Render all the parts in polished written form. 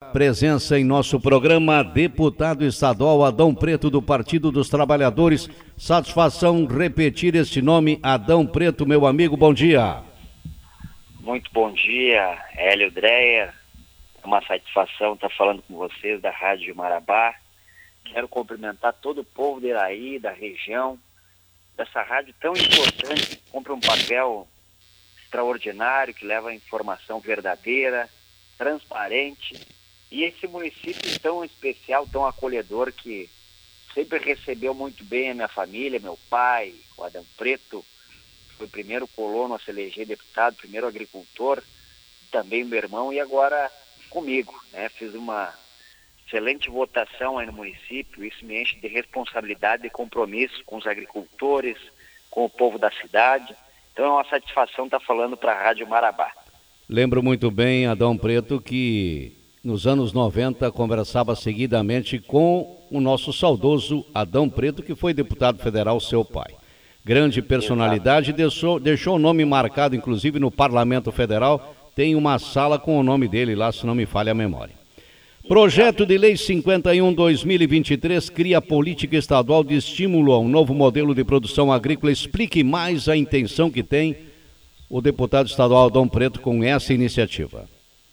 presença em nosso programa, deputado estadual Adão Preto, do Partido dos Trabalhadores. Satisfação repetir este nome, Adão Preto, meu amigo, bom dia. Muito bom dia, Hélio Dreyer. É uma satisfação estar falando com vocês da Rádio Marabá. Quero cumprimentar todo o povo de Iraí, da região, dessa rádio tão importante, que cumpre um papel extraordinário, que leva a informação verdadeira, transparente, e esse município tão especial, tão acolhedor, que sempre recebeu muito bem a minha família, meu pai, o Adão Preto, foi o primeiro colono a se eleger deputado, primeiro agricultor, também meu irmão, e agora comigo, né? Fiz uma excelente votação aí no município, isso me enche de responsabilidade e compromisso com os agricultores, com o povo da cidade. Então é uma satisfação estar falando para a Rádio Marabá. Lembro muito bem, Adão Preto, que nos anos 90 conversava seguidamente com o nosso saudoso Adão Preto, que foi deputado federal, seu pai. Grande personalidade, deixou o nome marcado, inclusive no Parlamento Federal, tem uma sala com o nome dele lá, se não me falha a memória. Projeto de Lei 51/2023 cria política estadual de estímulo a um novo modelo de produção agrícola. Explique mais a intenção que tem o deputado estadual Adão Preto com essa iniciativa.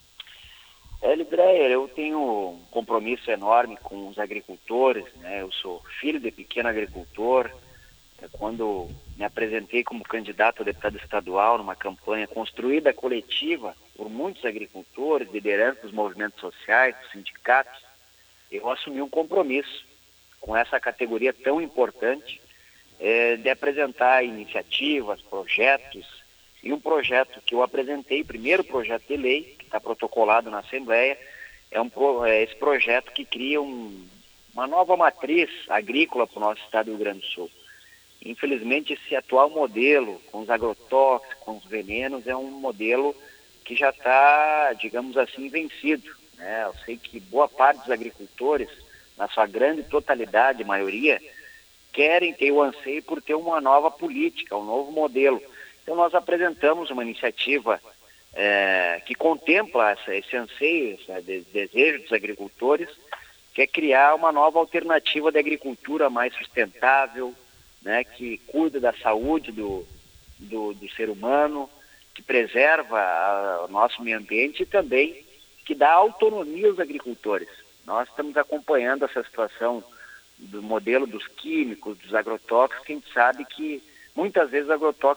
Hélio Dreyer, eu tenho um compromisso enorme com os agricultores, né? Eu sou filho de pequeno agricultor. Quando me apresentei como candidato a deputado estadual numa campanha construída coletiva por muitos agricultores, lideranças dos movimentos sociais, dos sindicatos, eu assumi um compromisso com essa categoria tão importante de apresentar iniciativas, projetos, e um projeto que eu apresentei, primeiro projeto de lei, que está protocolado na Assembleia, é esse projeto que cria uma nova matriz agrícola para o nosso estado do Rio Grande do Sul. Infelizmente, esse atual modelo, com os agrotóxicos, com os venenos, é um modelo que já está, digamos assim, vencido, né? Eu sei que boa parte dos agricultores, na sua grande totalidade, maioria, querem ter o anseio por ter uma nova política, um novo modelo. Então, nós apresentamos uma iniciativa que contempla esse anseio, esse desejo dos agricultores, que é criar uma nova alternativa de agricultura mais sustentável, né, que cuida da saúde do ser humano, que preserva o nosso meio ambiente e também que dá autonomia aos agricultores. Nós estamos acompanhando essa situação do modelo dos químicos, dos agrotóxicos, que a gente sabe que muitas vezes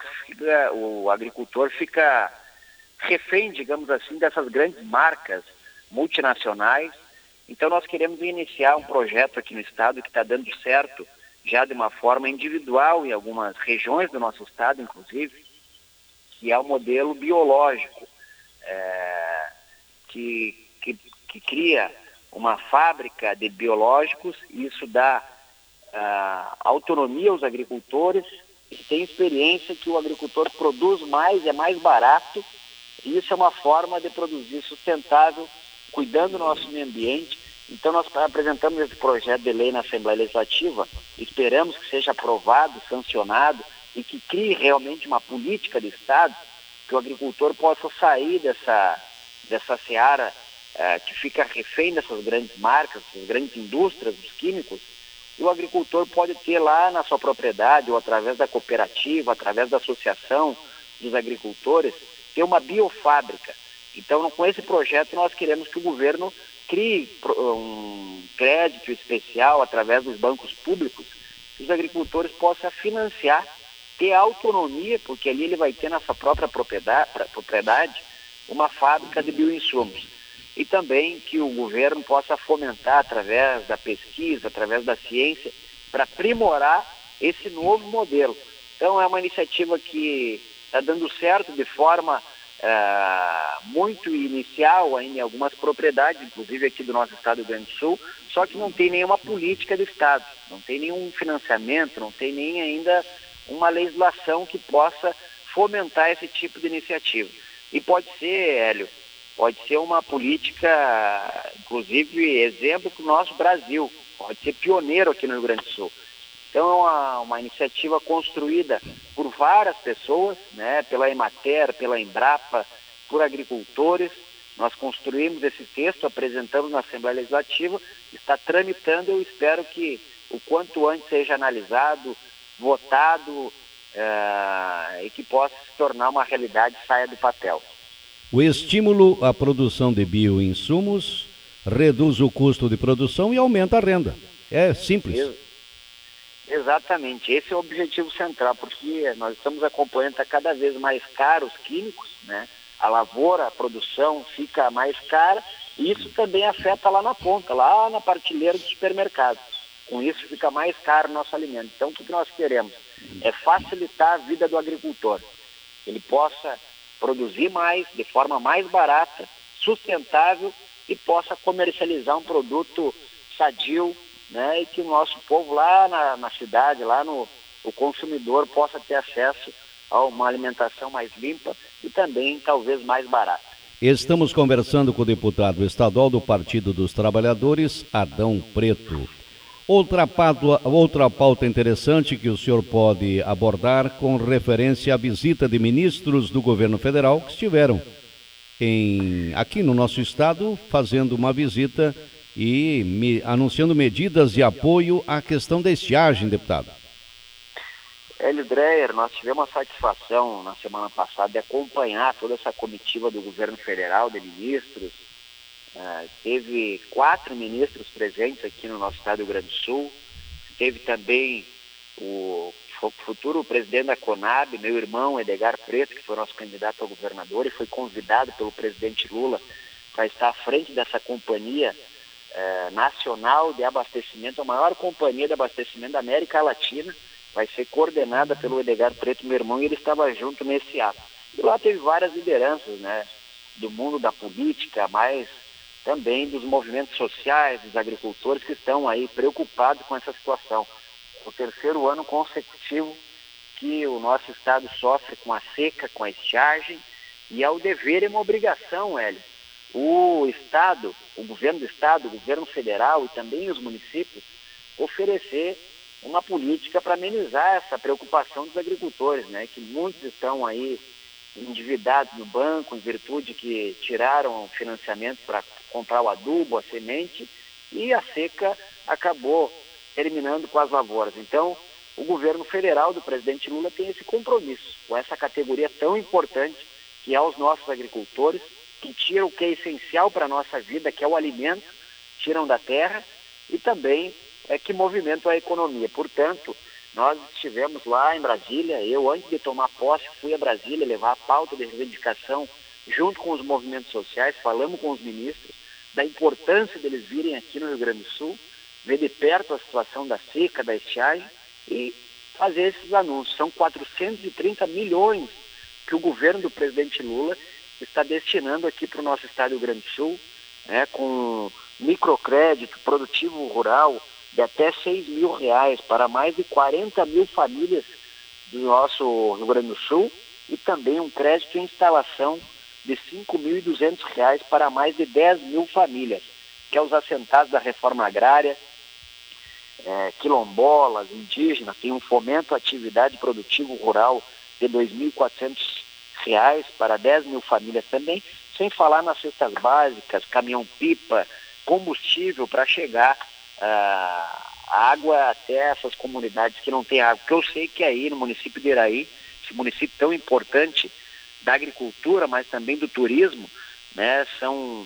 o agricultor fica refém, digamos assim, dessas grandes marcas multinacionais. Então nós queremos iniciar um projeto aqui no estado que está dando certo, já de uma forma individual em algumas regiões do nosso estado, inclusive, que é o modelo biológico, que cria uma fábrica de biológicos, e isso dá autonomia aos agricultores, e tem experiência que o agricultor produz mais, é mais barato, e isso é uma forma de produzir sustentável, cuidando do nosso meio ambiente. Então nós apresentamos esse projeto de lei na Assembleia Legislativa, esperamos que seja aprovado, sancionado e que crie realmente uma política de Estado, que o agricultor possa sair dessa seara que fica refém dessas grandes marcas, dessas grandes indústrias dos químicos, e o agricultor pode ter lá na sua propriedade, ou através da cooperativa, através da associação dos agricultores, ter uma biofábrica. Então com esse projeto nós queremos que o governo crie um crédito especial através dos bancos públicos, que os agricultores possam financiar, ter autonomia, porque ali ele vai ter na sua própria propriedade uma fábrica de bioinsumos. E também que o governo possa fomentar através da pesquisa, através da ciência, para aprimorar esse novo modelo. Então é uma iniciativa que está dando certo de forma muito inicial ainda em algumas propriedades, inclusive aqui do nosso estado do Rio Grande do Sul, só que não tem nenhuma política de Estado, não tem nenhum financiamento, não tem nem ainda uma legislação que possa fomentar esse tipo de iniciativa. E pode ser, Hélio, pode ser uma política, inclusive, exemplo para o nosso Brasil, pode ser pioneiro aqui no Rio Grande do Sul. Então é uma iniciativa construída por várias pessoas, né, pela Emater, pela Embrapa, por agricultores, Nós construímos esse texto, apresentamos na Assembleia Legislativa, está tramitando, eu espero que o quanto antes seja analisado, votado e que possa se tornar uma realidade, saia do papel. O estímulo à produção de bioinsumos reduz o custo de produção e aumenta a renda. É simples. Exatamente, esse é o objetivo central, porque nós estamos acompanhando, está cada vez mais caro os químicos, né? A lavoura, a produção fica mais cara e isso também afeta lá na ponta, lá na prateleira do supermercado. Com isso fica mais caro o nosso alimento. Então o que nós queremos é facilitar a vida do agricultor. Ele possa produzir mais, de forma mais barata, sustentável e possa comercializar um produto sadio, né, e que o nosso povo lá na cidade, o consumidor possa ter acesso a uma alimentação mais limpa e também talvez mais barata. Estamos conversando com o deputado estadual do Partido dos Trabalhadores, Adão Preto. Outra pauta interessante que o senhor pode abordar com referência à visita de ministros do governo federal que estiveram aqui no nosso estado fazendo uma visita e anunciando medidas de apoio à questão da estiagem, deputado. Hélio Dreyer, nós tivemos a satisfação na semana passada de acompanhar toda essa comitiva do governo federal, de ministros. Teve 4 ministros presentes aqui no nosso estado do Rio Grande do Sul. Teve também o futuro presidente da CONAB, meu irmão Edgar Preto, que foi nosso candidato a governador e foi convidado pelo presidente Lula para estar à frente dessa companhia nacional de abastecimento, a maior companhia de abastecimento da América Latina, vai ser coordenada pelo Edgar Preto, meu irmão, e ele estava junto nesse ato. E lá teve várias lideranças, né, do mundo da política, mas também dos movimentos sociais, dos agricultores que estão aí preocupados com essa situação. É o 3º ano consecutivo que o nosso estado sofre com a seca, com a estiagem, e é o dever e uma obrigação, Hélio. O Estado, o governo do Estado, o governo federal e também os municípios oferecer uma política para amenizar essa preocupação dos agricultores, né? Que muitos estão aí endividados no banco em virtude que tiraram o financiamento para comprar o adubo, a semente, e a seca acabou terminando com as lavouras. Então, o governo federal do presidente Lula tem esse compromisso com essa categoria tão importante que é os nossos agricultores, que tiram o que é essencial para a nossa vida, que é o alimento, tiram da terra e também que movimentam a economia. Portanto, nós estivemos lá em Brasília, eu antes de tomar posse fui a Brasília levar a pauta de reivindicação junto com os movimentos sociais, falamos com os ministros da importância deles virem aqui no Rio Grande do Sul, ver de perto a situação da seca, da estiagem e fazer esses anúncios. São 430 milhões que o governo do presidente Lula está destinando aqui para o nosso estado do Rio Grande do Sul, né, com microcrédito produtivo rural de até R$6.000 para mais de 40 mil famílias do nosso Rio Grande do Sul e também um crédito em instalação de R$5.200 para mais de 10 mil famílias, que é os assentados da reforma agrária, quilombolas, indígenas, tem um fomento à atividade produtivo rural de R$2.400 para 10 mil famílias também, sem falar nas cestas básicas, caminhão-pipa, combustível para chegar água até essas comunidades que não têm água. Porque eu sei que aí no município de Iraí, esse município tão importante da agricultura, mas também do turismo, né, são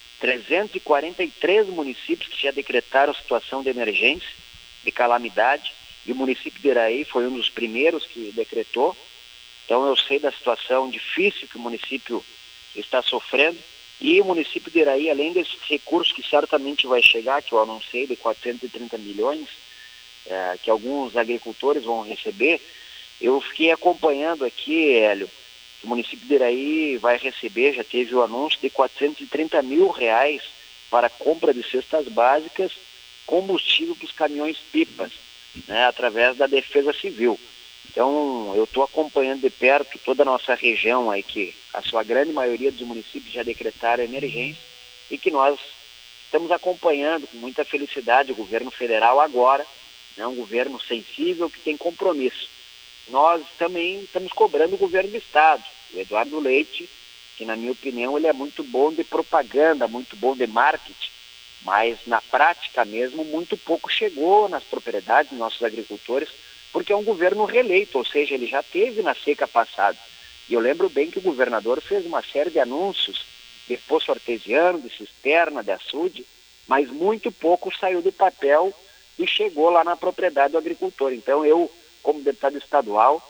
343 municípios que já decretaram situação de emergência, de calamidade, e o município de Iraí foi um dos primeiros que decretou. Então eu sei da situação difícil que o município está sofrendo e o município de Iraí, além desses recursos que certamente vai chegar, que eu anunciei de 430 milhões, que alguns agricultores vão receber, eu fiquei acompanhando aqui, Hélio, o município de Iraí vai receber, já teve o anúncio de R$430 mil para compra de cestas básicas, combustível para os caminhões-pipas, né, através da Defesa Civil. Então, eu estou acompanhando de perto toda a nossa região aí, que a sua grande maioria dos municípios já decretaram emergência e que nós estamos acompanhando com muita felicidade o governo federal agora, né, um governo sensível que tem compromisso. Nós também estamos cobrando o governo do Estado, o Eduardo Leite, que na minha opinião ele é muito bom de propaganda, muito bom de marketing, mas na prática mesmo muito pouco chegou nas propriedades dos nossos agricultores, porque é um governo reeleito, ou seja, ele já teve na seca passada. E eu lembro bem que o governador fez uma série de anúncios de poço artesiano, de cisterna, de açude, mas muito pouco saiu do papel e chegou lá na propriedade do agricultor. Então eu, como deputado estadual,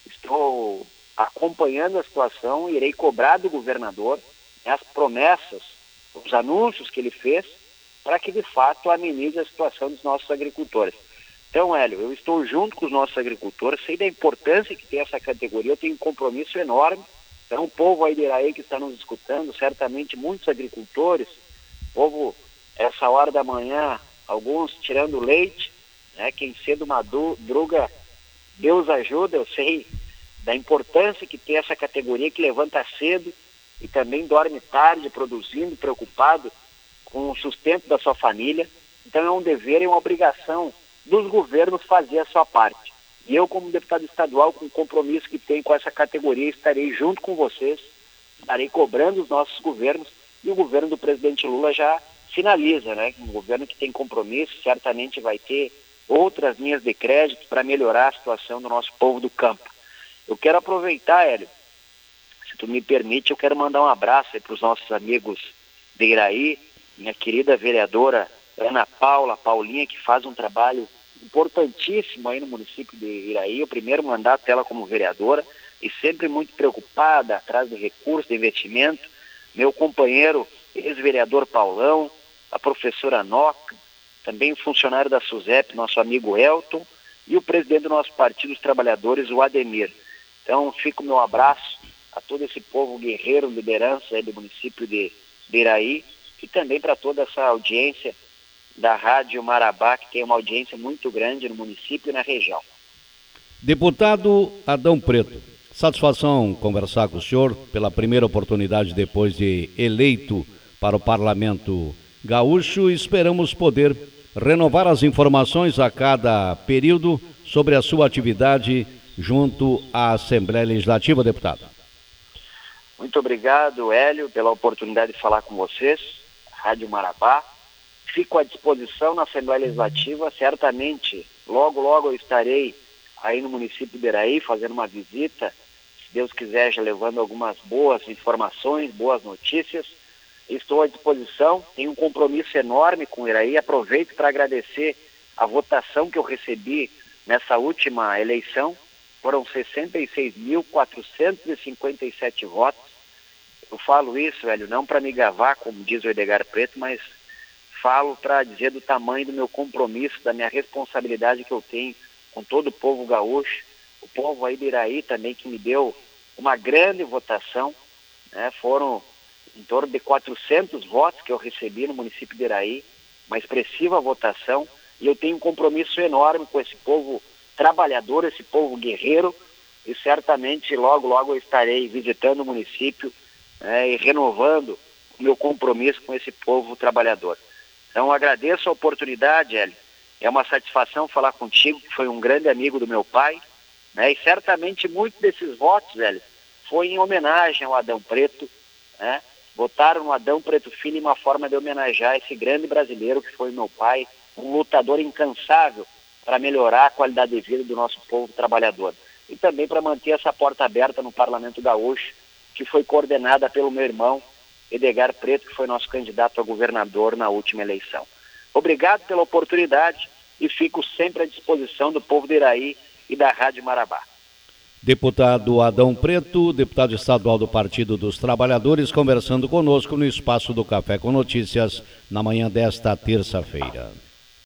estou acompanhando a situação, irei cobrar do governador as promessas, os anúncios que ele fez, para que de fato amenize a situação dos nossos agricultores. Então, Hélio, eu estou junto com os nossos agricultores, sei da importância que tem essa categoria, eu tenho um compromisso enorme. Então, o povo aí de Iraí que está nos escutando, certamente muitos agricultores, povo, essa hora da manhã, alguns tirando leite, né? Quem cedo madruga, Deus ajuda, eu sei da importância que tem essa categoria que levanta cedo e também dorme tarde, produzindo, preocupado com o sustento da sua família. Então é um dever e uma obrigação dos governos fazer a sua parte. E eu, como deputado estadual, com o compromisso que tenho com essa categoria, estarei junto com vocês, estarei cobrando os nossos governos, e o governo do presidente Lula já sinaliza, né? Um governo que tem compromisso, certamente vai ter outras linhas de crédito para melhorar a situação do nosso povo do campo. Eu quero aproveitar, Hélio, se tu me permite, eu quero mandar um abraço para os nossos amigos de Iraí, minha querida vereadora Ana Paula, Paulinha, que faz um trabalho importantíssimo aí no município de Iraí, o primeiro mandato dela como vereadora, e sempre muito preocupada, atrás de recursos, de investimento. Meu companheiro, ex-vereador Paulão, a professora Noca, também funcionário da SUSEP, nosso amigo Elton, e o presidente do nosso Partido dos Trabalhadores, o Ademir. Então, fica o meu abraço a todo esse povo guerreiro, liderança aí do município de Iraí, e também para toda essa audiência da Rádio Marabá, que tem uma audiência muito grande no município e na região. Deputado Adão Preto, satisfação conversar com o senhor pela primeira oportunidade depois de eleito para o Parlamento Gaúcho. Esperamos poder renovar as informações a cada período sobre a sua atividade junto à Assembleia Legislativa, deputado. Muito obrigado, Hélio, pela oportunidade de falar com vocês, Rádio Marabá. Fico à disposição na Assembleia Legislativa, certamente, logo eu estarei aí no município de Iraí fazendo uma visita, se Deus quiser, já levando algumas boas informações, boas notícias. Estou à disposição, tenho um compromisso enorme com Iraí, aproveito para agradecer a votação que eu recebi nessa última eleição, foram 66.457 votos. Eu falo isso, velho, não para me gavar, como diz o Edgar Preto, mas falo para dizer do tamanho do meu compromisso, da minha responsabilidade que eu tenho com todo o povo gaúcho, o povo aí de Iraí também, que me deu uma grande votação, né? Foram em torno de 400 votos que eu recebi no município de Iraí, uma expressiva votação, e eu tenho um compromisso enorme com esse povo trabalhador, esse povo guerreiro, e certamente logo eu estarei visitando o município, e renovando o meu compromisso com esse povo trabalhador. Então agradeço a oportunidade, Hélio. É uma satisfação falar contigo, que foi um grande amigo do meu pai, né? E certamente muitos desses votos, Hélio, foi em homenagem ao Adão Preto, né? Votaram no Adão Preto Filho em uma forma de homenagear esse grande brasileiro que foi meu pai, um lutador incansável para melhorar a qualidade de vida do nosso povo trabalhador. E também para manter essa porta aberta no Parlamento Gaúcho, que foi coordenada pelo meu irmão, Edgar Preto, que foi nosso candidato a governador na última eleição. Obrigado pela oportunidade e fico sempre à disposição do povo de Iraí e da Rádio Marabá. Deputado Adão Preto, deputado estadual do Partido dos Trabalhadores, conversando conosco no espaço do Café com Notícias na manhã desta terça-feira.